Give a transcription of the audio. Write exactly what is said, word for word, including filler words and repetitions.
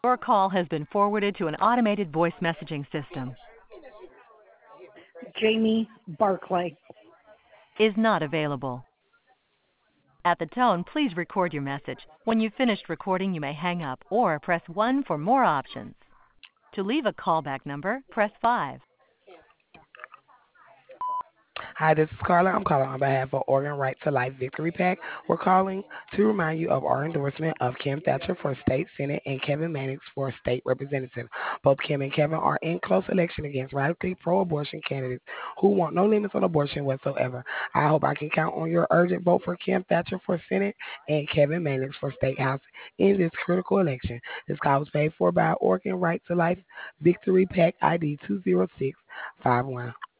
Your call has been forwarded to an automated voice messaging system. Jamie Barclay. Is not available. At the tone, please record your message. When you've finished recording, you may hang up or press one for more options. To leave a callback number, press five. Hi, this is Carla. I'm calling on behalf of Oregon Right to Life Victory Pack. We're calling to remind you of our endorsement of Kim Thatcher for State Senate and Kevin Mannix for State Representative. Both Kim and Kevin are in close election against radically pro-abortion candidates who want no limits on abortion whatsoever. I hope I can count on your urgent vote for Kim Thatcher for Senate and Kevin Mannix for State House in this critical election. This call was paid for by Oregon Right to Life Victory Pack I D two zero six five one.